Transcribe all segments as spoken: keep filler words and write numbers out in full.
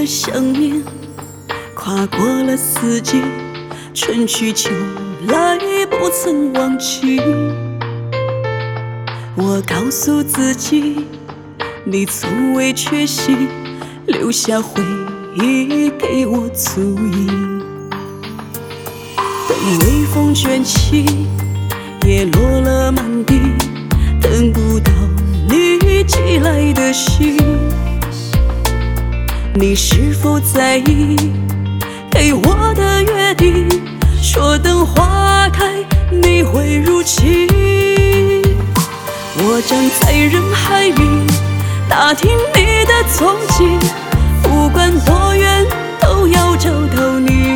想念，跨过了四季，春去秋来，不曾忘记。我告诉自己，你从未缺席，留下回忆给我足矣。等微风卷起，叶落了满地，等不到你寄来的信。你是否在意给我的约定？说等花开你会如期。我站在人海里打听你的踪迹，不管多远都要找到你。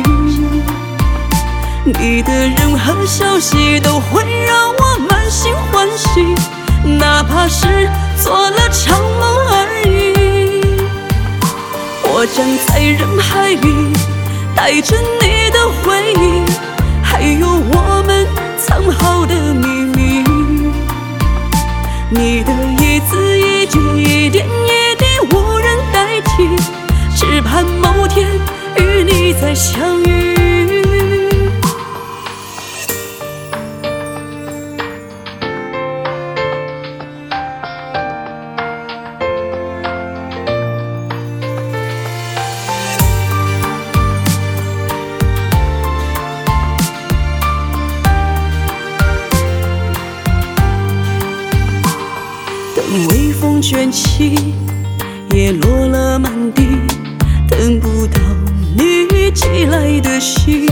你的任何消息都会让我满心欢喜，哪怕是做了场梦而已。我站在人海里带着你的回忆，还有我们藏好的秘密。你的一字一句一点一滴无人代替，只盼某天与你再相遇。微风卷起，叶落了满地，等不到你寄来的信。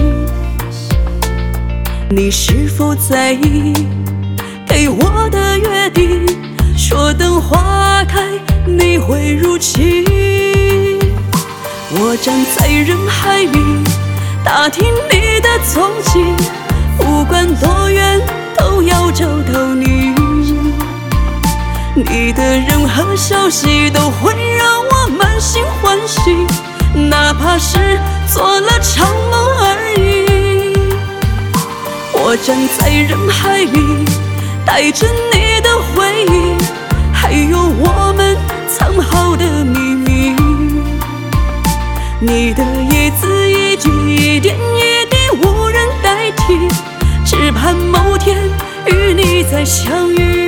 你是否在意给我的约定？说等花开你会如期。我站在人海里打听你的踪迹，不管多远都要找到你。你的任何消息都会让我满心欢喜，哪怕是做了场梦而已。我站在人海里带着你的回忆，还有我们藏好的秘密。你的一字一句一点一滴无人代替，只盼某天与你再相遇。